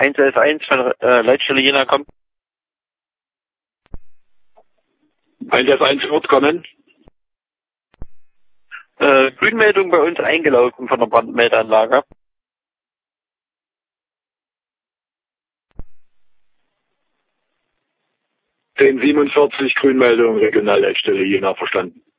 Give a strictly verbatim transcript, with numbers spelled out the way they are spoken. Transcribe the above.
eins elf eins von äh, Leitstelle Jena kommt. eins elf eins wird kommen. Äh, Grünmeldung bei uns eingelaufen von der Brandmeldeanlage. zehn siebenundvierzig Grünmeldung, Regionalleitstelle Jena, verstanden.